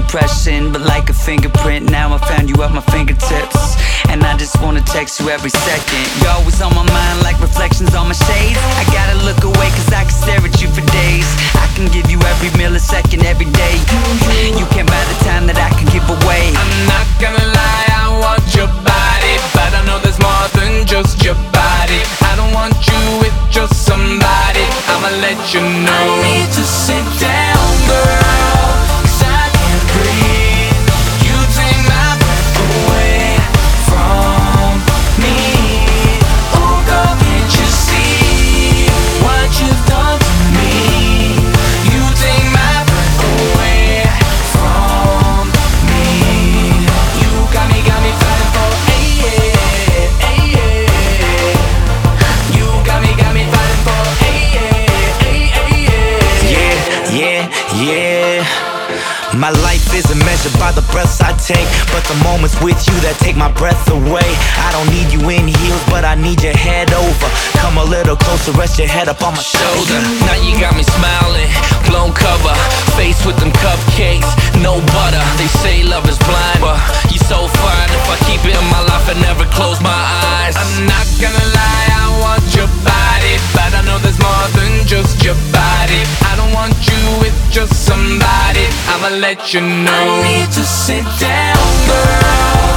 impression, but like a fingerprint, now I found you at my fingertips. And I just wanna text you every second. You're always on my mind like reflections on my shades. I gotta look away cause I can stare at you for days. I can give you every millisecond, every day. You can't buy the time that I can give away. I'm not gonna lie, I want your body, but I know there's more than just your body. I don't want you with just somebody, I'ma let you know. I need to sit down, girl, cause I can't breathe. You take my breath away from me. Oh girl, can't you see what you've done to me? You take my breath away from me. You got me fighting for You got me fighting for Yeah. My life isn't measured by the breaths I take, but the moments with you that take my breath away. I don't need you in heels, but I need your head over. Come a little closer, rest your head up on my shoulder. Now you got me smiling, blown cover, face with them cupcakes, no butter. They say love is blind, but you so fine. If I keep it in my life, I never close my eyes. I'm not gonna lie, I want your body, but I know there's more than just your body. I don't want you with just somebody, I'ma let you know. I need to sit down, girl.